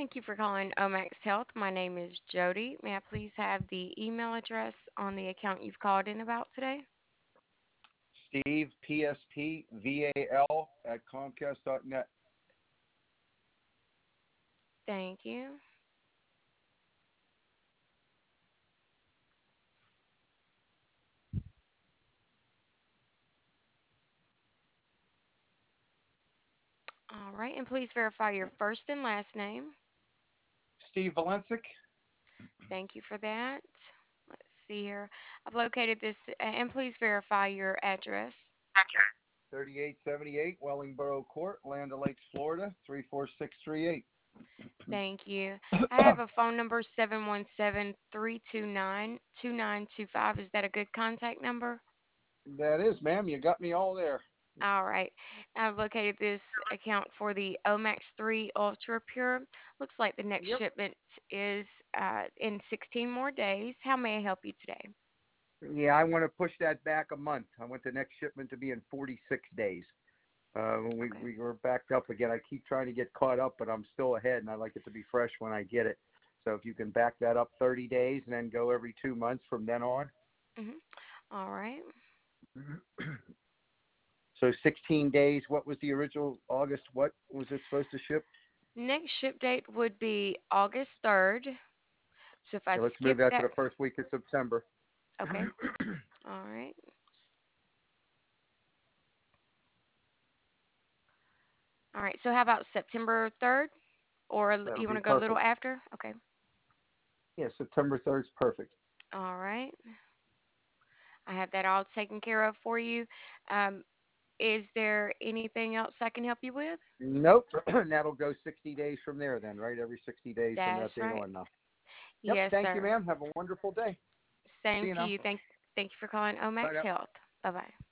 Thank you for calling Omax Health. My name is Jody. May I please have the email address on the account you've called in about today? Steve, PSPVAL at Comcast.net. Thank you. All right, and please verify your first and last name. Steve Valencic, Thank you for that. Let's see here. I've located this, and please verify your address. 3878 Wellingboro Court, Land O'Lakes, Florida, 34638. Thank you. I have a phone number 717-329-2925. Is that a good contact number? That is, ma'am. You got me all there. All right. I've located this account for the Omax 3 Ultra Pure. Looks like the next Yep. shipment is in 16 more days. How may I help you today? Yeah, I want to push that back a month. I want the next shipment to be in 46 days. Okay. We were backed up again. I keep trying to get caught up, but I'm still ahead, and I like it to be fresh when I get it. So if you can back that up 30 days and then go every 2 months from then on. Hmm. All right. So 16 days. What was the original August? What was it supposed to ship? Next ship date would be August 3rd. So if I Okay, let's skip move that to that, the first week of September. okay. All right. All right. So how about September 3rd? Or That'll you want be to go a little perfect. after? Okay. Yeah, September 3rd is perfect. All right. I have that all taken care of for you. Um, is there anything else I can help you with? Nope. That'll go 60 days from there then, right? Every 60 days from that That's date right. on now. Yep. Yes, Thank you, sir. ma'am. Have a wonderful day. See Same you to now. you. Thank you for calling Bye Omax now. Health. Bye bye.